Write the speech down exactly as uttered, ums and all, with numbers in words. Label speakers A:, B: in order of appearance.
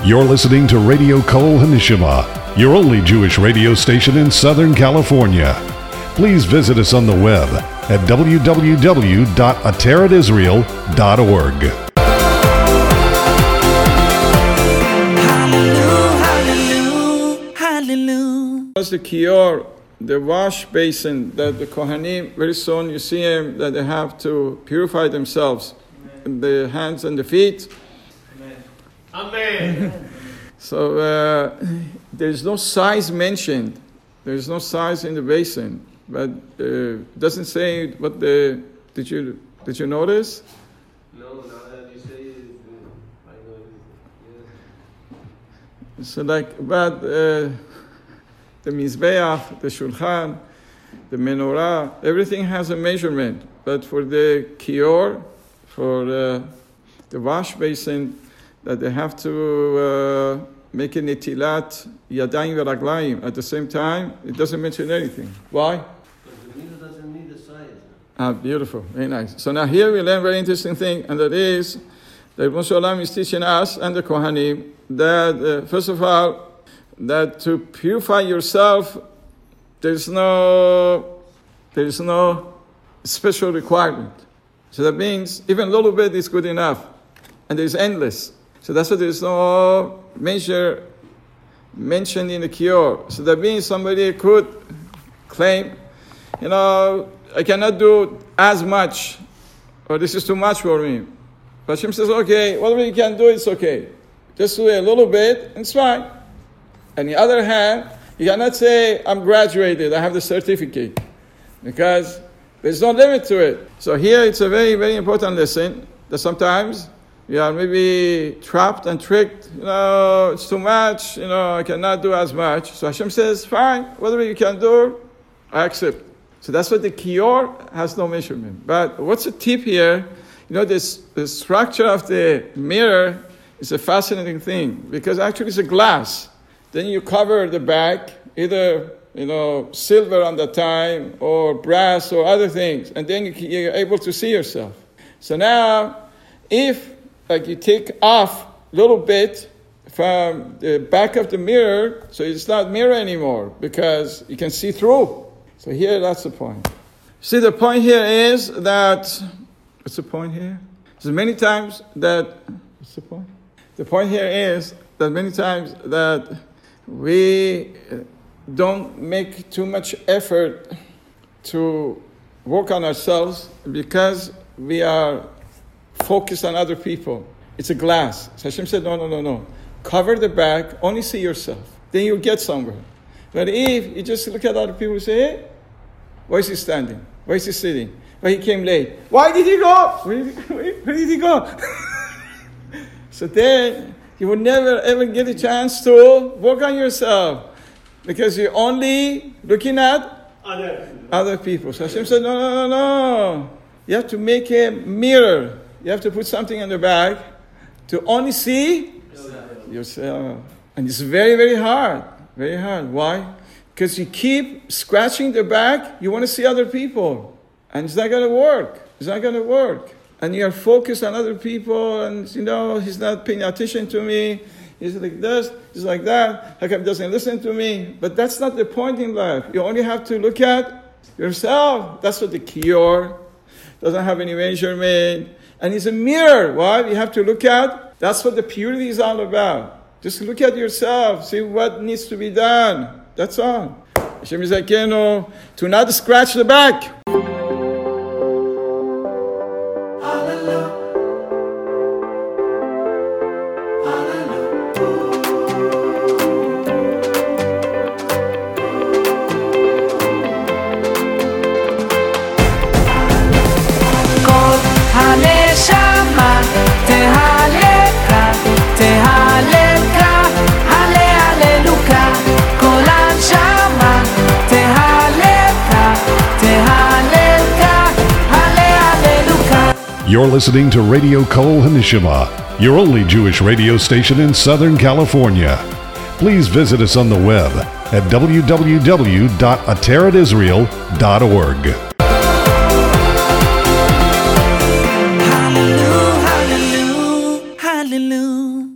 A: You're listening to Radio Kol Hanishma, your only Jewish radio station in Southern California. Please visit us on the web at w w w dot ateret israel dot org.
B: Hallelujah, hallelujah.
C: That's the kior, the wash basin that the Kohanim, very soon you see them, that they have to purify themselves, the hands and the feet.
D: Amen.
C: So uh, there's no size mentioned. There's no size in the basin, but uh, doesn't say what the. Did you did you notice?
D: No, now that you say it, I know it. Yes.
C: So like, but uh, the mizbeach, the shulchan, the menorah, everything has a measurement. But for the kior, for uh, the wash basin, that they have to uh, make a netilat yadayim v'raglayim at the same time, it doesn't mention anything. Why?
D: Because the middle doesn't need the size.
C: Ah, beautiful, very nice. So now here we learn a very interesting thing, and that is that Moshe Olam is teaching us and the Kohanim that uh, first of all, that to purify yourself, there's no there's no special requirement. So that means even a little bit is good enough, and there's endless. So that's why there's no measure mentioned in the kior. So that means somebody could claim, you know, I cannot do as much, or this is too much for me. But Hashem says, okay, whatever you can do, it's okay. Just do a little bit, and it's fine. On the other hand, you cannot say, I'm graduated, I have the certificate. Because there's no limit to it. So here it's a very, very important lesson that sometimes you are maybe trapped and tricked. You know, it's too much. You know, I cannot do as much. So Hashem says, fine, whatever you can do, I accept. So that's what the kior has no measurement. But what's the tip here? You know, this the structure of the mirror is a fascinating thing because actually it's a glass. Then you cover the back, either you know silver on the time or brass or other things, and then you're able to see yourself. So now, if like you take off a little bit from the back of the mirror, so it's not mirror anymore because you can see through. So here, that's the point. See, the point here is that, what's the point here? So many times that, what's the point? The point here is that many times that we don't make too much effort to work on ourselves because we are focused on other people. It's a glass. So Hashem said, no, no, no, no. Cover the back, only see yourself. Then you'll get somewhere. But if you just look at other people and say, hey, why is he standing? Why is he sitting? Why he came late? Why did he go? Where did he, where did he go? So then you will never ever get a chance to work on yourself because you're only looking at
D: Other.
C: other people. So Hashem said, no, no, no, no. You have to make a mirror. You have to put something in the back to only see yourself. yourself. And it's very, very hard. Very hard. Why? Because you keep scratching the back, you want to see other people. And it's not going to work. It's not going to work. And you are focused on other people, and, you know, he's not paying attention to me. He's like this, he's like that. How come he doesn't listen to me? But that's not the point in life. You only have to look at yourself. That's what the kior doesn't have any measurement. And it's a mirror. Why? You have to look at. That's what the purity is all about. Just look at yourself. See what needs to be done. That's all. Hashem is like, you know, to not scratch the back.
A: You're listening to Radio Kol Hanishma, your only Jewish radio station in Southern California. Please visit us on the web at w w w dot ateret israel dot org.